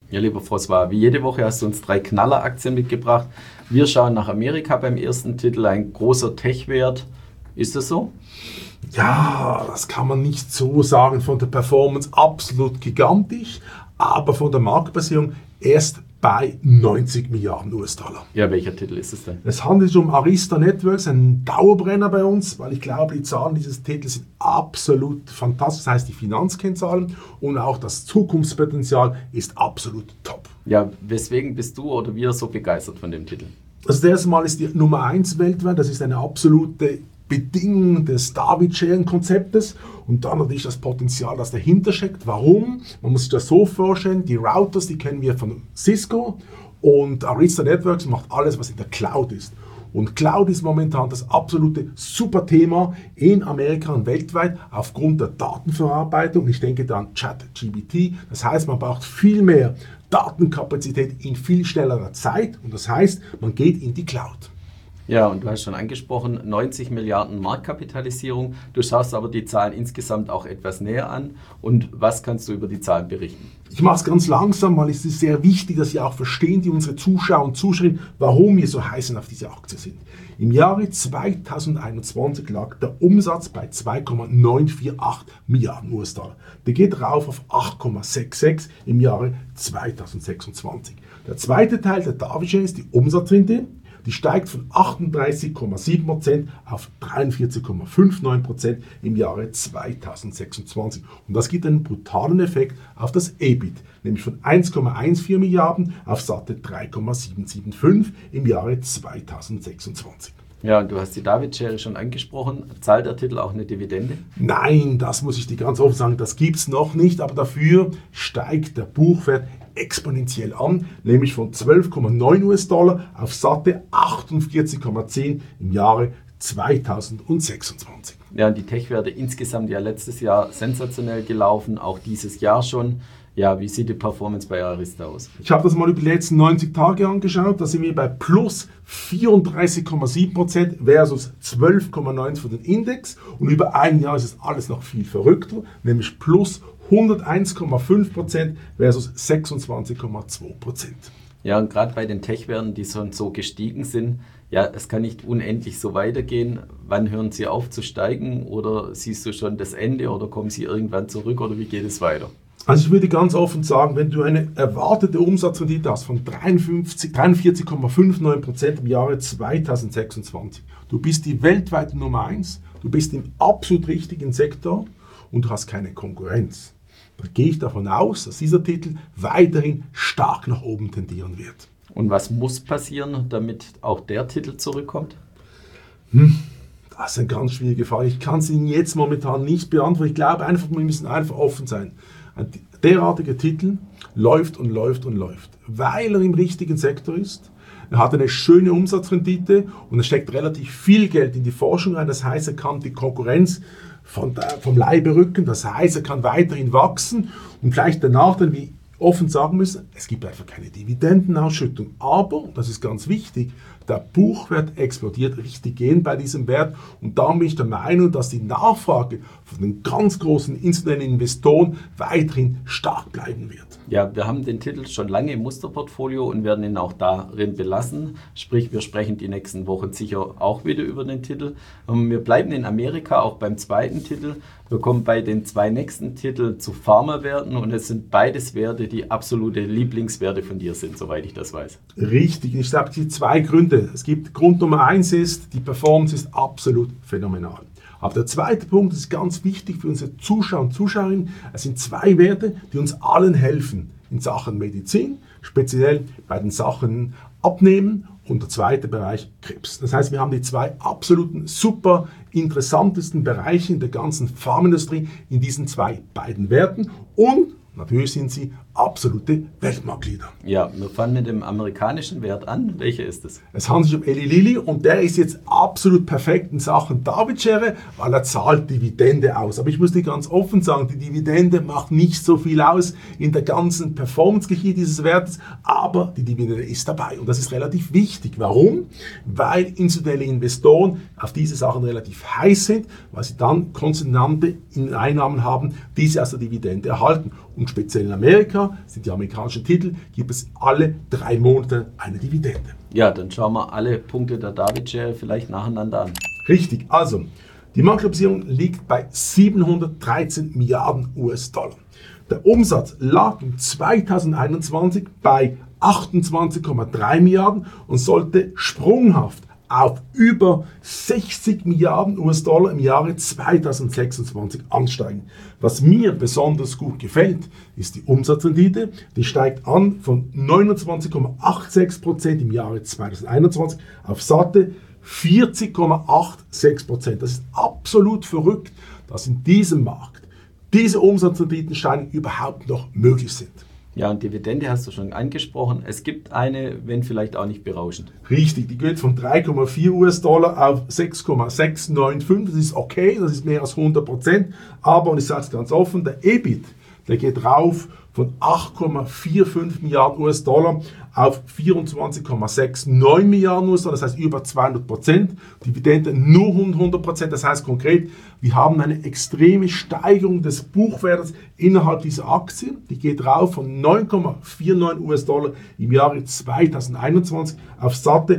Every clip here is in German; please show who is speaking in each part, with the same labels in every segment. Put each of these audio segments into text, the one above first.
Speaker 1: Ja, lieber François, wie jede Woche hast du uns 3 Knalleraktien mitgebracht. Wir schauen nach Amerika beim ersten Titel, ein großer Tech-Wert. Ist das so?
Speaker 2: Ja, das kann man nicht so sagen. Von der Performance absolut gigantisch, aber von der Marktbasierung erst bei 90 Milliarden US-Dollar.
Speaker 1: Ja, welcher Titel ist es denn?
Speaker 2: Es handelt sich um Arista Networks, ein Dauerbrenner bei uns, weil ich glaube, die Zahlen dieses Titels sind absolut fantastisch. Das heißt, die Finanzkennzahlen und auch das Zukunftspotenzial ist absolut top.
Speaker 1: Ja, weswegen bist du oder wir so begeistert von dem Titel?
Speaker 2: Also das erste Mal ist die Nummer 1 weltweit, das ist eine absolute Bedingung des David-Scheren-Konzeptes und dann natürlich das Potenzial, das dahinter steckt. Warum? Man muss sich das so vorstellen, die Routers, die kennen wir von Cisco und Arista Networks macht alles, was in der Cloud ist. Und Cloud ist momentan das absolute Superthema in Amerika und weltweit aufgrund der Datenverarbeitung. Ich denke da an ChatGPT. Das heißt, man braucht viel mehr Datenkapazität in viel schnellerer Zeit und das heißt, man geht in die Cloud.
Speaker 1: Ja, und du hast schon angesprochen, 90 Milliarden Marktkapitalisierung. Du schaust aber die Zahlen insgesamt auch etwas näher an. Und was kannst du über die Zahlen berichten?
Speaker 2: Ich mache es ganz langsam, weil es ist sehr wichtig, dass Sie auch verstehen, die unsere Zuschauer und Zuschauerinnen, warum wir so heiß auf diese Aktie sind. Im Jahre 2021 lag der Umsatz bei 2,948 Milliarden US-Dollar. Der geht rauf auf 8,66 im Jahre 2026. Der zweite Teil der David-Share ist die Umsatzrendite. Die steigt von 38,7% auf 43,59% im Jahre 2026. Und das gibt einen brutalen Effekt auf das EBIT, nämlich von 1,14 Milliarden auf satte 3,775 im Jahre 2026.
Speaker 1: Ja, und du hast die David-Schere schon angesprochen. Zahlt der Titel auch eine Dividende?
Speaker 2: Nein, das muss ich dir ganz offen sagen, das gibt es noch nicht, aber dafür steigt der Buchwert exponentiell an, nämlich von 12,9 US-Dollar auf satte 48,10 im Jahre 2026.
Speaker 1: Ja, und die Tech-Werte insgesamt ja letztes Jahr sensationell gelaufen, auch dieses Jahr schon. Ja, wie sieht die Performance bei Arista aus?
Speaker 2: Ich habe das mal über die letzten 90 Tage angeschaut, da sind wir bei plus 34,7% versus 12,9% für den Index und über ein Jahr ist es alles noch viel verrückter, nämlich plus 101,5% versus 26,2%.
Speaker 1: Ja, und gerade bei den Tech-Werten, die schon so gestiegen sind, ja, es kann nicht unendlich so weitergehen. Wann hören sie auf zu steigen oder siehst du schon das Ende oder kommen sie irgendwann zurück oder wie geht es weiter?
Speaker 2: Also ich würde ganz offen sagen, wenn du eine erwartete Umsatzrendite hast von 43,59% im Jahre 2026, du bist die weltweite Nummer 1, du bist im absolut richtigen Sektor und du hast keine Konkurrenz. Da gehe ich davon aus, dass dieser Titel weiterhin stark nach oben tendieren wird.
Speaker 1: Und was muss passieren, damit auch der Titel zurückkommt?
Speaker 2: Das ist eine ganz schwierige Frage. Ich kann es Ihnen jetzt momentan nicht beantworten. Ich glaube einfach, wir müssen einfach offen sein. Ein derartiger Titel läuft und läuft und läuft, weil er im richtigen Sektor ist. Er hat eine schöne Umsatzrendite und er steckt relativ viel Geld in die Forschung rein. Das heißt, er kann die Konkurrenz vom Leibe rücken. Das heißt, er kann weiterhin wachsen und vielleicht danach dann, wie offen sagen müssen, es gibt einfach keine Dividendenausschüttung. Aber, das ist ganz wichtig, der Buchwert explodiert richtig gehend bei diesem Wert und da bin ich der Meinung, dass die Nachfrage von den ganz großen institutionellen Investoren weiterhin stark bleiben wird.
Speaker 1: Ja, wir haben den Titel schon lange im Musterportfolio und werden ihn auch darin belassen. Sprich, wir sprechen die nächsten Wochen sicher auch wieder über den Titel. Wir bleiben in Amerika auch beim zweiten Titel. Wir kommen bei den 2 nächsten Titeln zu Pharmawerten und es sind beides Werte, die absolute Lieblingswerte von dir sind, soweit ich das weiß.
Speaker 2: Richtig, ich habe die 2 Gründe. Es gibt Grund Nummer 1 ist, die Performance ist absolut phänomenal. Aber der zweite Punkt ist ganz wichtig für unsere Zuschauer und Zuschauerinnen. Es sind 2 Werte, die uns allen helfen in Sachen Medizin, speziell bei den Sachen Abnehmen und der zweite Bereich Krebs. Das heißt, wir haben die 2 absoluten super interessantesten Bereiche in der ganzen Pharmaindustrie in diesen beiden Werten und natürlich sind sie absolute Weltmarktleader.
Speaker 1: Ja, wir fangen mit dem amerikanischen Wert an. Welcher ist es?
Speaker 2: Es handelt sich um Eli Lilly und der ist jetzt absolut perfekt in Sachen David-Schere, weil er zahlt Dividende aus. Aber ich muss dir ganz offen sagen, die Dividende macht nicht so viel aus in der ganzen Performance-Geschichte dieses Wertes, aber die Dividende ist dabei und das ist relativ wichtig. Warum? Weil institutionelle Investoren auf diese Sachen relativ heiß sind, weil sie dann konstante Einnahmen haben, die sie aus der Dividende erhalten. Und Und speziell in Amerika sind die amerikanischen Titel, gibt es alle 3 Monate eine Dividende.
Speaker 1: Ja, dann schauen wir alle Punkte der David-Schere vielleicht nacheinander an.
Speaker 2: Richtig, also die Marktkapitalisierung liegt bei 713 Milliarden US-Dollar. Der Umsatz lag im 2021 bei 28,3 Milliarden und sollte sprunghaft auf über 60 Milliarden US-Dollar im Jahre 2026 ansteigen. Was mir besonders gut gefällt, ist die Umsatzrendite. Die steigt an von 29,86% im Jahre 2021 auf satte 40,86%. Das ist absolut verrückt, dass in diesem Markt diese Umsatzrenditensteigerungen überhaupt noch möglich sind.
Speaker 1: Ja, und Dividende hast du schon angesprochen. Es gibt eine, wenn vielleicht auch nicht berauschend.
Speaker 2: Richtig, die geht von 3,4 US-Dollar auf 6,695. Das ist okay, das ist mehr als 100%. Aber, und ich sage es ganz offen, der EBIT, der geht rauf von 8,45 Milliarden US-Dollar auf 24,69 Milliarden US-Dollar, das heißt über 200%. Dividende nur 100%, das heißt konkret, wir haben eine extreme Steigerung des Buchwertes innerhalb dieser Aktie. Die geht rauf von 9,49 US-Dollar im Jahre 2021 auf satte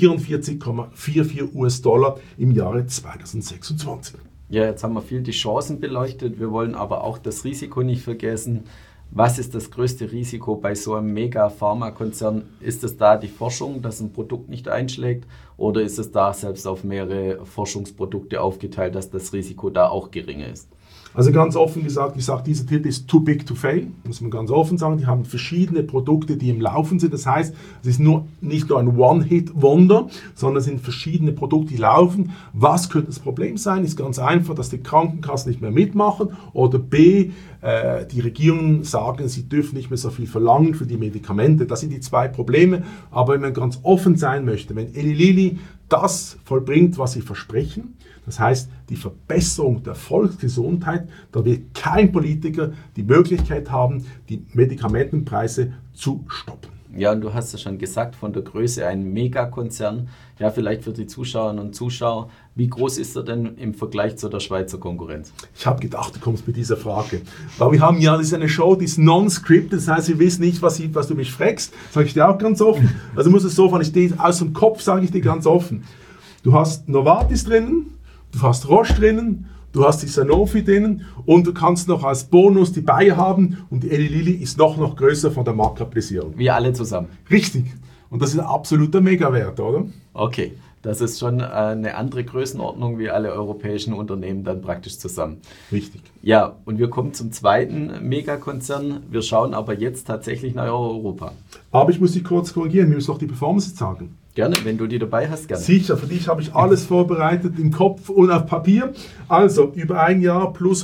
Speaker 2: 44,44 US-Dollar im Jahre 2026.
Speaker 1: Ja, jetzt haben wir viel die Chancen beleuchtet. Wir wollen aber auch das Risiko nicht vergessen. Was ist das größte Risiko bei so einem Mega-Pharmakonzern? Ist es da die Forschung, dass ein Produkt nicht einschlägt? Oder ist es da selbst auf mehrere Forschungsprodukte aufgeteilt, dass das Risiko da auch geringer ist?
Speaker 2: Also ganz offen gesagt, ich sage, dieser Titel ist too big to fail, muss man ganz offen sagen. Die haben verschiedene Produkte, die im Laufen sind. Das heißt, es ist nicht nur ein One-Hit-Wonder, sondern es sind verschiedene Produkte, die laufen. Was könnte das Problem sein? Ist ganz einfach, dass die Krankenkassen nicht mehr mitmachen oder B, die Regierungen sagen, sie dürfen nicht mehr so viel verlangen für die Medikamente. Das sind die 2 Probleme. Aber wenn man ganz offen sein möchte, wenn Eli Lilly das vollbringt, was sie versprechen, das heißt, die Verbesserung der Volksgesundheit, da wird kein Politiker die Möglichkeit haben, die Medikamentenpreise zu stoppen.
Speaker 1: Ja, und du hast es schon gesagt, von der Größe ein Megakonzern. Ja, vielleicht für die Zuschauerinnen und Zuschauer, wie groß ist er denn im Vergleich zu der Schweizer Konkurrenz?
Speaker 2: Ich habe gedacht, du kommst mit dieser Frage. Weil wir haben ja, das ist eine Show, die ist non-scripted, das heißt, wir wissen nicht, was du mich fragst. Sage ich dir auch ganz offen. Also muss es so, wenn ich dir aus dem Kopf sage ich dir ganz offen. Du hast Novartis drinnen, du hast Roche drinnen, du hast die Sanofi drinnen und du kannst noch als Bonus die Bayer haben und die Eli Lilly ist noch größer von der Marktkapitalisierung.
Speaker 1: Wir alle zusammen.
Speaker 2: Richtig. Und das ist ein absoluter Megawert, oder?
Speaker 1: Okay, das ist schon eine andere Größenordnung wie alle europäischen Unternehmen dann praktisch zusammen.
Speaker 2: Richtig.
Speaker 1: Ja, und wir kommen zum zweiten Megakonzern. Wir schauen aber jetzt tatsächlich nach Europa.
Speaker 2: Aber ich muss dich kurz korrigieren, wir müssen noch die Performance sagen.
Speaker 1: Gerne, wenn du die dabei hast, gerne.
Speaker 2: Sicher, für dich habe ich alles vorbereitet im Kopf und auf Papier. Also über ein Jahr plus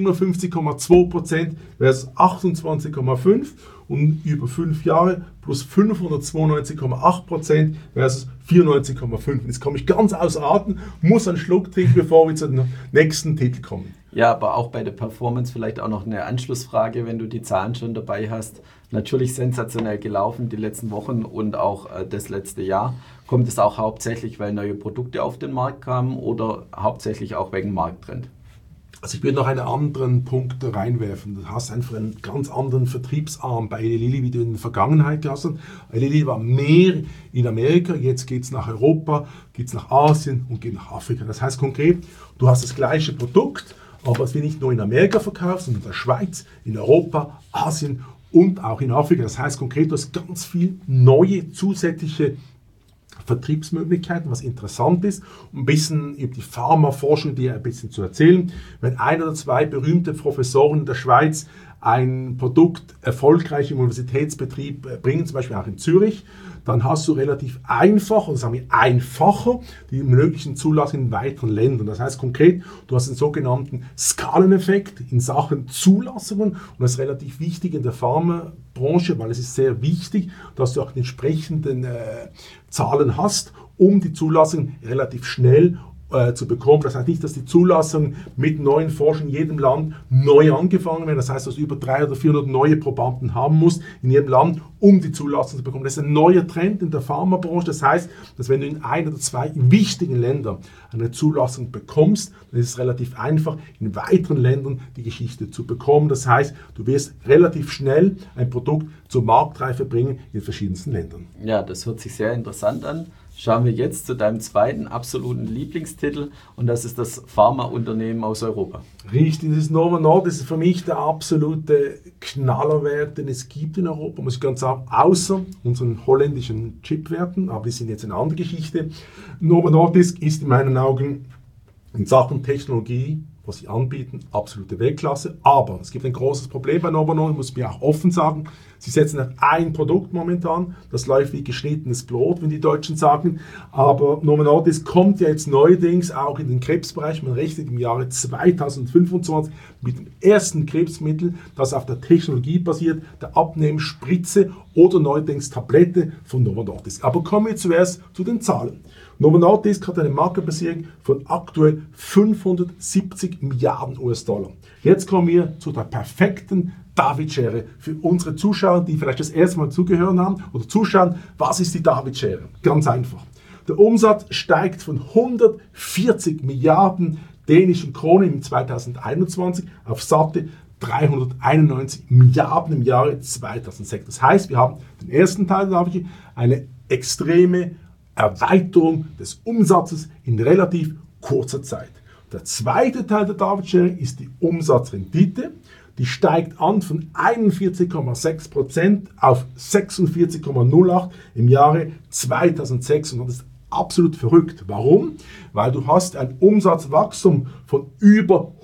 Speaker 2: 157,2% versus 28,5% und über 5 Jahre plus 592,8% versus 94,5%. Jetzt komme ich ganz außer Atem, muss einen Schluck trinken, bevor wir zum nächsten Titel kommen.
Speaker 1: Ja, aber auch bei der Performance vielleicht auch noch eine Anschlussfrage, wenn du die Zahlen schon dabei hast. Natürlich sensationell gelaufen die letzten Wochen und auch das letzte Jahr. Kommt es auch hauptsächlich, weil neue Produkte auf den Markt kamen oder hauptsächlich auch wegen Markttrend?
Speaker 2: Also ich will noch einen anderen Punkt reinwerfen. Du hast einfach einen ganz anderen Vertriebsarm bei Eli Lilly, wie du in der Vergangenheit gehabt hast. Eli Lilly war mehr in Amerika, jetzt geht es nach Europa, geht es nach Asien und geht nach Afrika. Das heißt konkret, du hast das gleiche Produkt, aber es wird nicht nur in Amerika verkauft, sondern in der Schweiz, in Europa, Asien und auch in Afrika. Das heißt konkret, du hast ganz viel neue zusätzliche Vertriebsmöglichkeiten, was interessant ist, um ein bisschen über die Pharmaforschung dir ein bisschen zu erzählen. Wenn 1 oder 2 berühmte Professoren in der Schweiz ein Produkt erfolgreich im Universitätsbetrieb bringen, zum Beispiel auch in Zürich, dann hast du relativ einfach, oder sagen wir einfacher, die möglichen Zulassungen in weiteren Ländern. Das heißt konkret, du hast einen sogenannten Skaleneffekt in Sachen Zulassungen und das ist relativ wichtig in der Pharmabranche, weil es ist sehr wichtig, dass du auch die entsprechenden Zahlen hast, um die Zulassung relativ schnell zu bekommen. Das heißt nicht, dass die Zulassungen mit neuen Forschern in jedem Land neu angefangen werden. Das heißt, dass du über 300 oder 400 neue Probanden haben musst in jedem Land, um die Zulassung zu bekommen. Das ist ein neuer Trend in der Pharmabranche. Das heißt, dass wenn du in ein oder zwei wichtigen Ländern eine Zulassung bekommst, dann ist es relativ einfach, in weiteren Ländern die Geschichte zu bekommen. Das heißt, du wirst relativ schnell ein Produkt zur Marktreife bringen in verschiedensten Ländern.
Speaker 1: Ja, das hört sich sehr interessant an. Schauen wir jetzt zu deinem zweiten absoluten Lieblingstitel und das ist das Pharmaunternehmen aus Europa.
Speaker 2: Richtig, das ist Novo Nordisk, das ist für mich der absolute Knallerwert, den es gibt in Europa, muss ich ganz sagen, außer unseren holländischen Chipwerten, aber die sind jetzt eine andere Geschichte. Novo Nordisk ist in meinen Augen in Sachen Technologie, was sie anbieten, absolute Weltklasse, aber es gibt ein großes Problem bei Novo Nordisk, muss ich mir auch offen sagen. Sie setzen auf ein Produkt momentan, das läuft wie geschnittenes Brot, wenn die Deutschen sagen, aber Novo Nordisk kommt ja jetzt neuerdings auch in den Krebsbereich, man rechnet im Jahre 2025 mit dem ersten Krebsmittel, das auf der Technologie basiert, der Abnehmspritze oder neuerdings Tablette von Novo Nordisk. Aber kommen wir zuerst zu den Zahlen. Novo Nordisk hat eine Marktbasierung von aktuell 570 Milliarden US-Dollar. Jetzt kommen wir zu der perfekten David-Schere für unsere Zuschauer, die vielleicht das erste Mal zugehört haben oder zuschauen. Was ist die David-Schere? Ganz einfach. Der Umsatz steigt von 140 Milliarden dänischen Kronen im 2021 auf satte 391 Milliarden im Jahre 2006. Das heißt, wir haben den ersten Teil der David-Schere, eine extreme Erweiterung des Umsatzes in relativ kurzer Zeit. Der zweite Teil der David-Schere ist die Umsatzrendite. Die steigt an von 41,6% auf 46,08% im Jahre 2006 und das ist absolut verrückt. Warum? Weil du hast ein Umsatzwachstum von über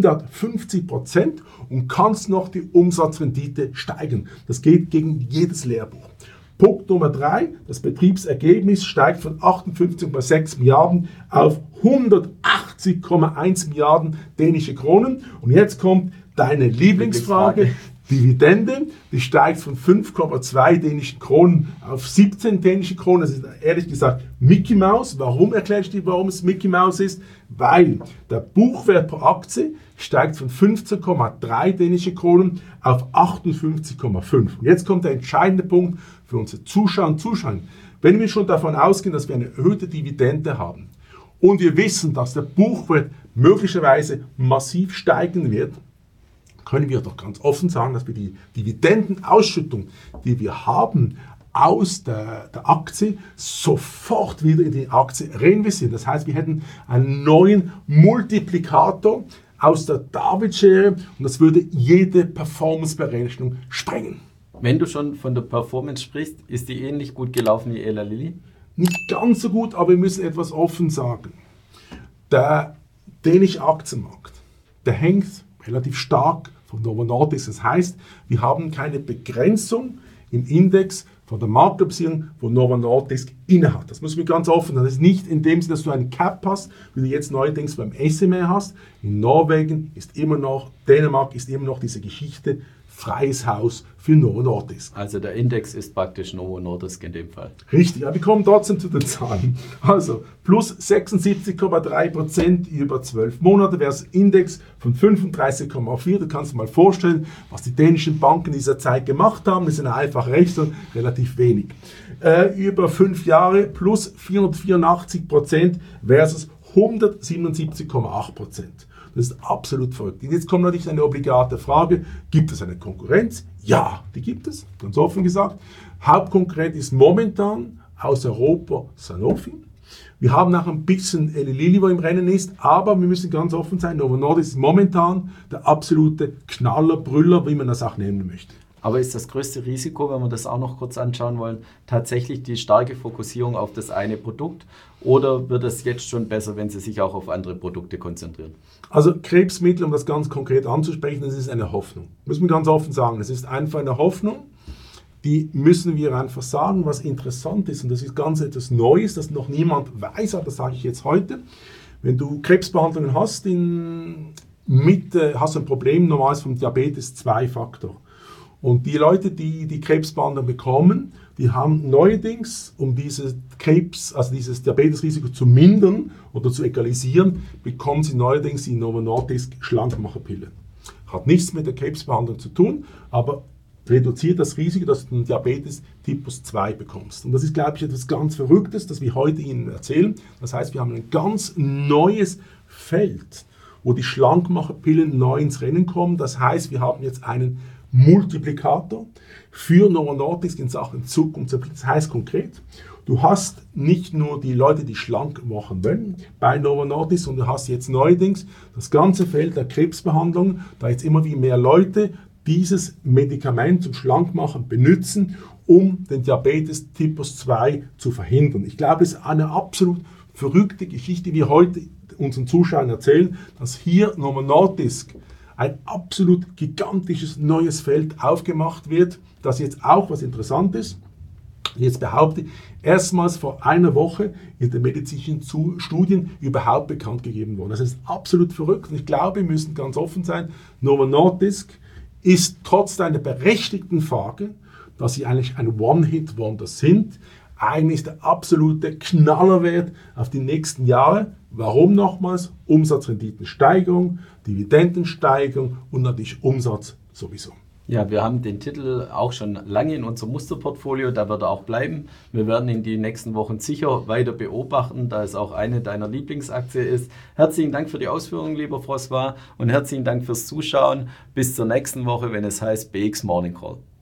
Speaker 2: 150% und kannst noch die Umsatzrendite steigern. Das geht gegen jedes Lehrbuch. Punkt Nummer 3, das Betriebsergebnis steigt von 58,6 Milliarden auf 180,1 Milliarden dänische Kronen. Und jetzt kommt deine Lieblingsfrage. Dividende, die steigt von 5,2 dänischen Kronen auf 17 dänische Kronen. Das ist ehrlich gesagt Mickey Mouse. Warum erkläre ich dir, warum es Mickey Mouse ist? Weil der Buchwert pro Aktie steigt von 15,3 dänische Kronen auf 58,5. Und jetzt kommt der entscheidende Punkt für unsere Zuschauer und Zuschauer. Wenn wir schon davon ausgehen, dass wir eine erhöhte Dividende haben und wir wissen, dass der Buchwert möglicherweise massiv steigen wird, können wir doch ganz offen sagen, dass wir die Dividendenausschüttung, die wir haben aus der Aktie, sofort wieder in die Aktie reinvestieren. Das heißt, wir hätten einen neuen Multiplikator aus der David-Schere und das würde jede Performance-Berechnung sprengen.
Speaker 1: Wenn du schon von der Performance sprichst, ist die ähnlich gut gelaufen wie Eli Lilly?
Speaker 2: Nicht ganz so gut, aber wir müssen etwas offen sagen. Der dänische Aktienmarkt, der hängt relativ stark von Novo Nordisk. Das heißt, wir haben keine Begrenzung im Index von der Marktkapitalisierung, wo Novo Nordisk innehat. Das muss man ganz offen sagen. Das ist nicht in dem Sinne, dass du einen Cap hast, wie du jetzt neuerdings beim SME hast. In Norwegen ist immer noch, Dänemark ist immer noch diese Geschichte, freies Haus für Novo Nordisk.
Speaker 1: Also der Index ist praktisch Novo Nordisk in dem Fall.
Speaker 2: Richtig, aber wir kommen trotzdem zu den Zahlen. Also plus 76,3% über 12 Monate versus Index von 35,4%. Du kannst dir mal vorstellen, was die dänischen Banken in dieser Zeit gemacht haben. Das ist eine einfache Rechnung, relativ wenig. Über 5 Jahre plus 484% versus 177,8%. Das ist absolut verrückt. Und jetzt kommt natürlich eine obligate Frage, gibt es eine Konkurrenz? Ja, die gibt es, ganz offen gesagt. Hauptkonkurrent ist momentan aus Europa Sanofi. Wir haben auch ein bisschen Eli Lilly, wo im Rennen ist, aber wir müssen ganz offen sein, Novo Nordisk ist momentan der absolute Knaller, Brüller, wie man das auch nennen möchte.
Speaker 1: Aber ist das größte Risiko, wenn wir das auch noch kurz anschauen wollen, tatsächlich die starke Fokussierung auf das eine Produkt? Oder wird es jetzt schon besser, wenn Sie sich auch auf andere Produkte konzentrieren?
Speaker 2: Also Krebsmittel, um das ganz konkret anzusprechen, das ist eine Hoffnung. Muss man ganz offen sagen, es ist einfach eine Hoffnung. Die müssen wir einfach sagen, was interessant ist. Und das ist ganz etwas Neues, das noch niemand weiß, aber das sage ich jetzt heute. Wenn du Krebsbehandlungen hast, hast du ein Problem normalerweise vom Diabetes 2-Faktor. Und die Leute, die die Krebsbehandlung bekommen, die haben neuerdings, um dieses Diabetesrisiko zu mindern oder zu egalisieren, bekommen sie neuerdings die Novo Nordisk Schlankmacherpille. Hat nichts mit der Krebsbehandlung zu tun, aber reduziert das Risiko, dass du einen Diabetes Typus 2 bekommst. Und das ist, glaube ich, etwas ganz Verrücktes, das wir heute Ihnen erzählen. Das heißt, wir haben ein ganz neues Feld, wo die Schlankmacherpillen neu ins Rennen kommen. Das heißt, wir haben jetzt einen Multiplikator für Novo Nordisk in Sachen Zukunft. Das heißt konkret, du hast nicht nur die Leute, die schlank machen wollen bei Novo Nordisk, sondern du hast jetzt neuerdings das ganze Feld der Krebsbehandlung, da jetzt immer wie mehr Leute dieses Medikament zum Schlankmachen benutzen, um den Diabetes Typus 2 zu verhindern. Ich glaube, es ist eine absolut verrückte Geschichte, die wir heute unseren Zuschauern erzählen, dass hier Novo Nordisk ein absolut gigantisches neues Feld aufgemacht wird, das jetzt auch, was interessant ist, jetzt behaupte, erstmals vor einer Woche in den medizinischen Studien überhaupt bekannt gegeben worden. Das ist absolut verrückt und ich glaube, wir müssen ganz offen sein, Novo Nordisk ist trotz einer berechtigten Frage, dass sie eigentlich ein One-Hit-Wonder sind, eigentlich der absolute Knallerwert auf die nächsten Jahre. Warum nochmals? Umsatzrenditensteigerung, Dividendensteigerung und natürlich Umsatz sowieso.
Speaker 1: Ja, wir haben den Titel auch schon lange in unserem Musterportfolio, da wird er auch bleiben. Wir werden ihn die nächsten Wochen sicher weiter beobachten, da es auch eine deiner Lieblingsaktien ist. Herzlichen Dank für die Ausführungen, lieber François, und herzlichen Dank fürs Zuschauen. Bis zur nächsten Woche, wenn es heißt BX Morning Call.